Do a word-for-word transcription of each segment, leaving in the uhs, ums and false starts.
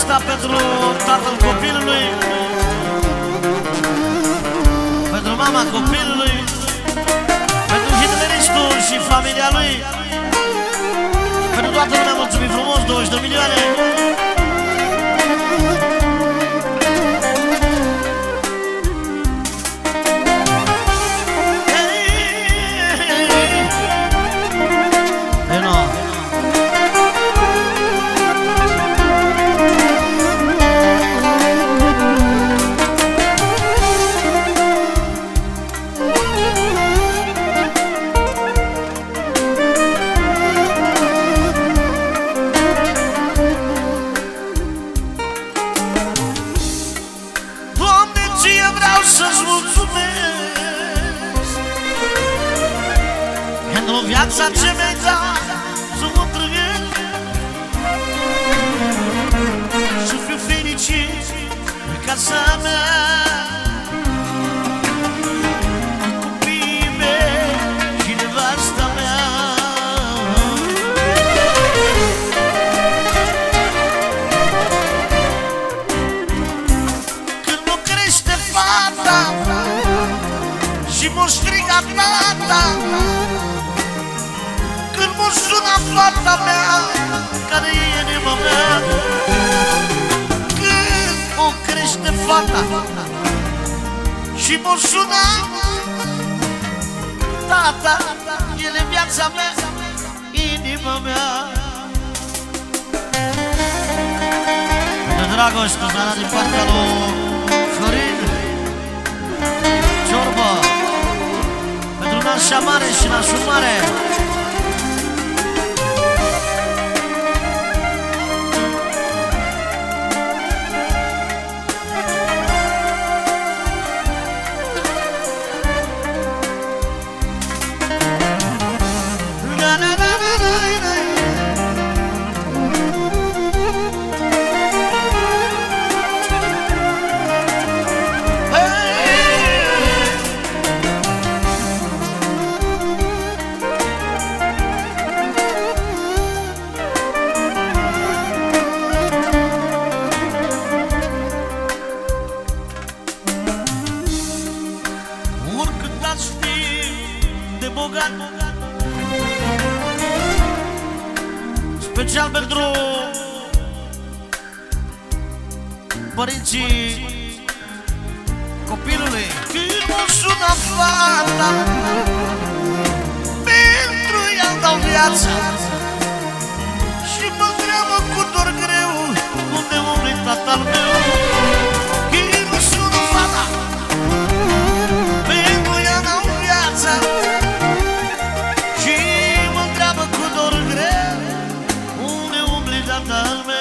asta pentru tatăl copilului, pentru mama copilului, pentru hitleristul și familia lui, pentru toată lumea, mulțumim frumos, douăzeci de milioane. Să-ți mulțumesc pentru viața ce mi-ai dat să mă trăiesc, să fiu fericit în casa mea, copiii mei și nevasta mea. Când mă crește fata și mă striga tata, când mă sună fata mea, care e inima mea. Când mă crește fata și mă sună tata, el e viața mea, inima mea. De dragoste, Zara, din partea lui Florin Ciorbă, pentru nașa mare și nașul mare. Special pentru părinții copilului. Când mă sună fata, pentru ea dau viața și mă întreabă cu dor greu unde umbli tatăl meu. Când mă sună fata, pentru ea dau viața și mă întreabă cu dor greu unde umbli tatăl meu.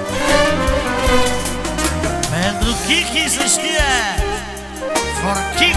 Kiki să știe, for Kiki.